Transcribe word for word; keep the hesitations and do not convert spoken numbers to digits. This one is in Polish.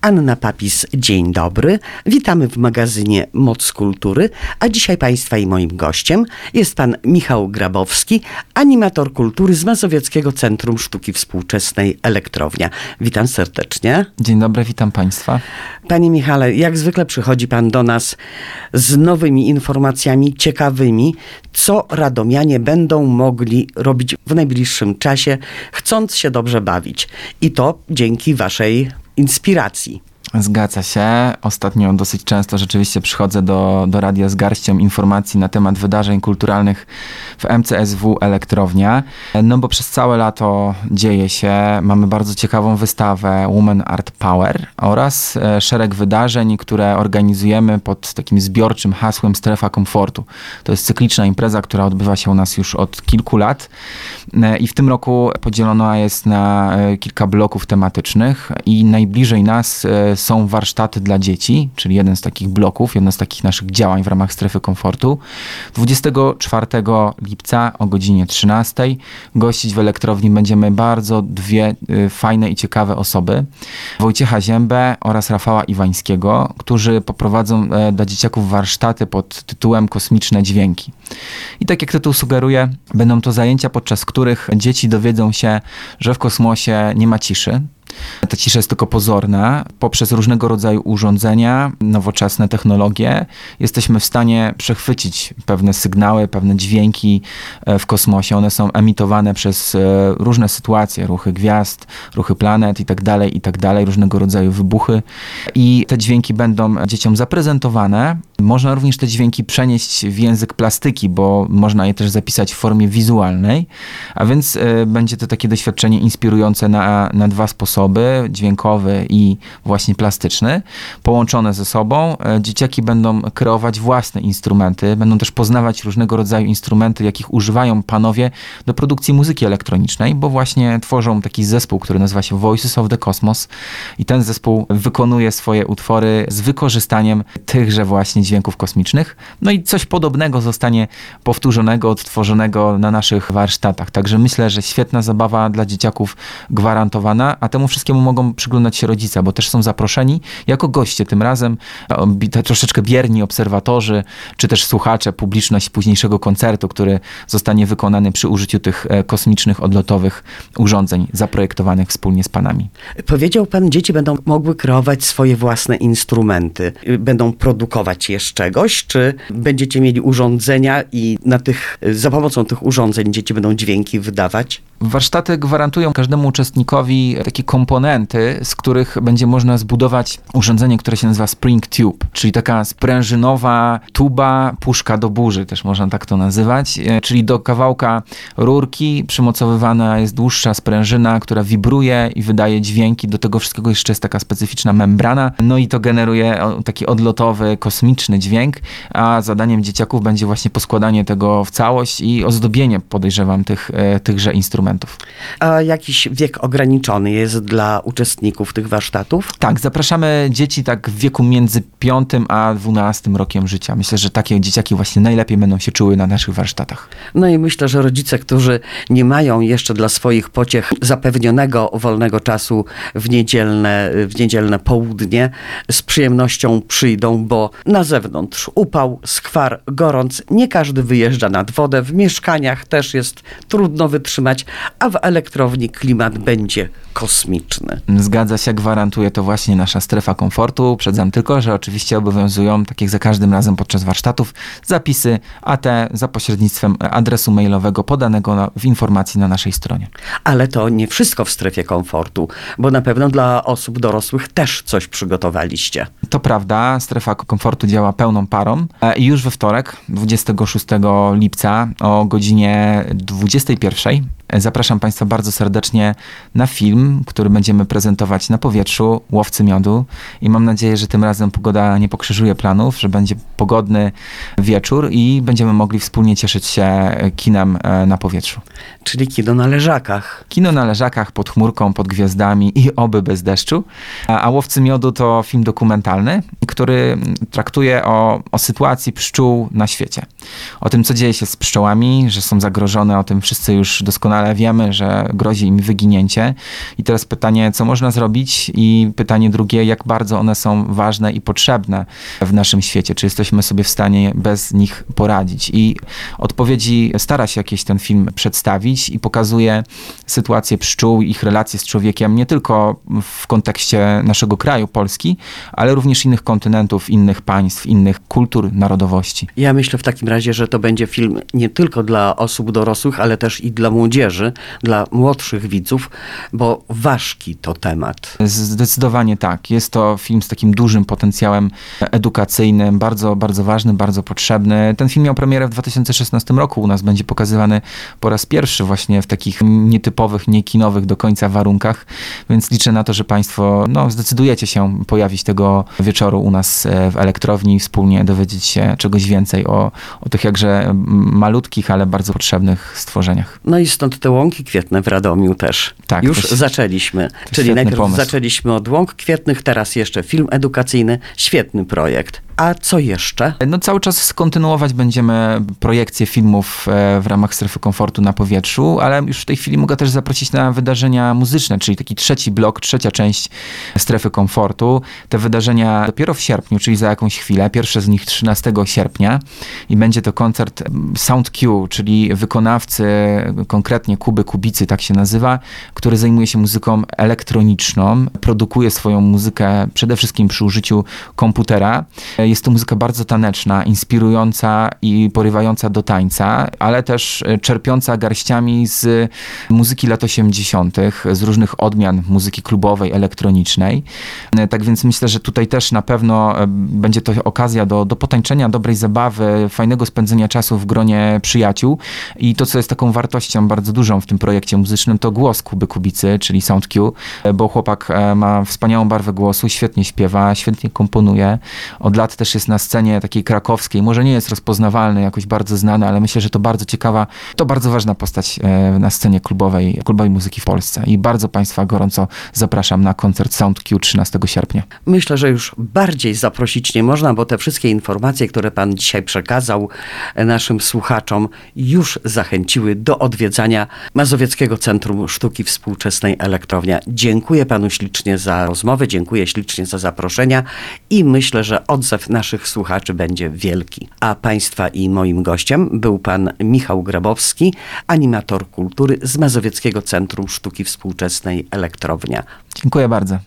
Anna Papis, dzień dobry. Witamy w magazynie Moc Kultury, a dzisiaj Państwa i moim gościem jest pan Michał Grabowski, animator kultury z Mazowieckiego Centrum Sztuki Współczesnej Elektrownia. Witam serdecznie. Dzień dobry, witam Państwa. Panie Michale, jak zwykle przychodzi pan do nas z nowymi informacjami ciekawymi, co radomianie będą mogli robić w najbliższym czasie, chcąc się dobrze bawić. I to dzięki waszej inspiracji. Zgadza się. Ostatnio dosyć często rzeczywiście przychodzę do, do radia z garścią informacji na temat wydarzeń kulturalnych w M C S W Elektrownia. No bo przez całe lato dzieje się. Mamy bardzo ciekawą wystawę Women Art Power oraz e, szereg wydarzeń, które organizujemy pod takim zbiorczym hasłem Strefa Komfortu. To jest cykliczna impreza, która odbywa się u nas już od kilku lat e, i w tym roku podzielona jest na e, kilka bloków tematycznych i najbliżej nas e, są warsztaty dla dzieci, czyli jeden z takich bloków, jedno z takich naszych działań w ramach Strefy Komfortu. dwudziestego czwartego lipca o godzinie trzynastej gościć w Elektrowni będziemy bardzo dwie y, fajne i ciekawe osoby. Wojciecha Ziębę oraz Rafała Iwańskiego, którzy poprowadzą e, dla dzieciaków warsztaty pod tytułem Kosmiczne Dźwięki. I tak jak tytuł sugeruje, będą to zajęcia, podczas których dzieci dowiedzą się, że w kosmosie nie ma ciszy. Ta cisza jest tylko pozorna. Poprzez różnego rodzaju urządzenia, nowoczesne technologie jesteśmy w stanie przechwycić pewne sygnały, pewne dźwięki w kosmosie. One są emitowane przez różne sytuacje, ruchy gwiazd, ruchy planet i tak dalej, i tak dalej, różnego rodzaju wybuchy. I te dźwięki będą dzieciom zaprezentowane. Można również te dźwięki przenieść w język plastyki, bo można je też zapisać w formie wizualnej. A więc y, będzie to takie doświadczenie inspirujące na, na dwa sposoby, dźwiękowy i właśnie plastyczny, połączone ze sobą. Dzieciaki będą kreować własne instrumenty, będą też poznawać różnego rodzaju instrumenty, jakich używają panowie do produkcji muzyki elektronicznej, bo właśnie tworzą taki zespół, który nazywa się Voices of the Cosmos i ten zespół wykonuje swoje utwory z wykorzystaniem tychże właśnie dźwięków kosmicznych. No i coś podobnego zostanie powtórzonego, odtworzonego na naszych warsztatach. Także myślę, że świetna zabawa dla dzieciaków gwarantowana, a temu wszystkiemu mogą przyglądać się rodzice, bo też są zaproszeni jako goście tym razem, troszeczkę bierni obserwatorzy, czy też słuchacze, publiczność późniejszego koncertu, który zostanie wykonany przy użyciu tych kosmicznych, odlotowych urządzeń zaprojektowanych wspólnie z panami. Powiedział pan, dzieci będą mogły kreować swoje własne instrumenty. Będą produkować je z czegoś, czy będziecie mieli urządzenia i na tych, za pomocą tych urządzeń dzieci będą dźwięki wydawać? Warsztaty gwarantują każdemu uczestnikowi takie komponenty, z których będzie można zbudować urządzenie, które się nazywa Spring Tube, czyli taka sprężynowa tuba, puszka do burzy, też można tak to nazywać, czyli do kawałka rurki przymocowywana jest dłuższa sprężyna, która wibruje i wydaje dźwięki. Do tego wszystkiego jeszcze jest taka specyficzna membrana, no i to generuje taki odlotowy, kosmiczny dźwięk, a zadaniem dzieciaków będzie właśnie poskładanie tego w całość i ozdobienie, podejrzewam, tych, tychże instrumentów. A jakiś wiek ograniczony jest dla uczestników tych warsztatów? Tak, zapraszamy dzieci tak w wieku między piątym a dwunastym rokiem życia. Myślę, że takie dzieciaki właśnie najlepiej będą się czuły na naszych warsztatach. No i myślę, że rodzice, którzy nie mają jeszcze dla swoich pociech zapewnionego wolnego czasu w niedzielne, w niedzielne południe, z przyjemnością przyjdą, bo na zewnątrz upał, skwar, gorąc, nie każdy wyjeżdża nad wodę, w mieszkaniach też jest trudno wytrzymać, a w elektrowni klimat będzie kosmiczny. Zgadza się, gwarantuje to właśnie nasza strefa komfortu. Uprzedzam tylko, że oczywiście obowiązują, tak jak za każdym razem podczas warsztatów, zapisy, a te za pośrednictwem adresu mailowego podanego na, w informacji na naszej stronie. Ale to nie wszystko w strefie komfortu, bo na pewno dla osób dorosłych też coś przygotowaliście. To prawda, strefa komfortu działa pełną parą i już we wtorek, dwudziestego szóstego lipca o godzinie dwudziestej pierwszej zapraszam Państwa bardzo serdecznie na film, który będziemy prezentować na powietrzu, Łowcy Miodu, i mam nadzieję, że tym razem pogoda nie pokrzyżuje planów, że będzie pogodny wieczór i będziemy mogli wspólnie cieszyć się kinem na powietrzu. Czyli kino na leżakach. Kino na leżakach, pod chmurką, pod gwiazdami i oby bez deszczu. A Łowcy Miodu to film dokumentalny, który traktuje o, o sytuacji pszczół na świecie. o tym, co dzieje się z pszczołami, że są zagrożone, o tym wszyscy już doskonale wiemy, że grozi im wyginięcie. I teraz pytanie, co można zrobić? I pytanie drugie, jak bardzo one są ważne i potrzebne w naszym świecie? Czy jesteśmy sobie w stanie bez nich poradzić? I odpowiedzi stara się jakieś ten film przedstawić i pokazuje sytuację pszczół, ich relacje z człowiekiem, nie tylko w kontekście naszego kraju, Polski, ale również innych kontynentów, innych państw, innych kultur, narodowości. Ja myślę w takim razie, że to będzie film nie tylko dla osób dorosłych, ale też i dla młodzieży, dla młodszych widzów, bo ważki to temat. Zdecydowanie tak. Jest to film z takim dużym potencjałem edukacyjnym, bardzo, bardzo ważny, bardzo potrzebny. Ten film miał premierę w dwa tysiące szesnastym roku. U nas będzie pokazywany po raz pierwszy właśnie w takich nietypowych, niekinowych do końca warunkach, więc liczę na to, że Państwo no, zdecydujecie się pojawić tego wieczoru u nas w Elektrowni i wspólnie dowiedzieć się czegoś więcej o, o tych jakże malutkich, ale bardzo potrzebnych stworzeniach. No i stąd te łąki kwietne w Radomiu też. Tak, Już to, zaczęliśmy. To Czyli najpierw pomysł. zaczęliśmy od łąk kwietnych, teraz jeszcze film edukacyjny. Świetny projekt. A co jeszcze? No cały czas kontynuować będziemy projekcje filmów w ramach Strefy Komfortu na powietrzu, ale już w tej chwili mogę też zaprosić na wydarzenia muzyczne, czyli taki trzeci blok, trzecia część Strefy Komfortu. Te wydarzenia dopiero w sierpniu, czyli za jakąś chwilę. Pierwsze z nich trzynastego sierpnia i będzie to koncert Sound Q, czyli wykonawcy, konkretnie Kuby Kubicy, tak się nazywa, który zajmuje się muzyką elektroniczną, produkuje swoją muzykę przede wszystkim przy użyciu komputera. Jest to muzyka bardzo taneczna, inspirująca i porywająca do tańca, ale też czerpiąca garściami z muzyki lat osiemdziesiątych, z różnych odmian muzyki klubowej, elektronicznej. Tak więc myślę, że tutaj też na pewno będzie to okazja do, do potańczenia, dobrej zabawy, fajnego spędzenia czasu w gronie przyjaciół. I to, co jest taką wartością bardzo dużą w tym projekcie muzycznym, to głos Kuby Kubicy, czyli Sound Q, bo chłopak ma wspaniałą barwę głosu, świetnie śpiewa, świetnie komponuje. Od lat też jest na scenie takiej krakowskiej. Może nie jest rozpoznawalny, jakoś bardzo znany, ale myślę, że to bardzo ciekawa, to bardzo ważna postać na scenie klubowej, klubowej muzyki w Polsce. I bardzo Państwa gorąco zapraszam na koncert Sound Q trzynastego sierpnia. Myślę, że już bardziej zaprosić nie można, bo te wszystkie informacje, które Pan dzisiaj przekazał naszym słuchaczom, już zachęciły do odwiedzania Mazowieckiego Centrum Sztuki Współczesnej Elektrownia. Dziękuję Panu ślicznie za rozmowę, dziękuję ślicznie za zaproszenia i myślę, że odzew naszych słuchaczy będzie wielki. A Państwa i moim gościem był Pan Michał Grabowski, animator kultury z Mazowieckiego Centrum Sztuki Współczesnej Elektrownia. Dziękuję bardzo.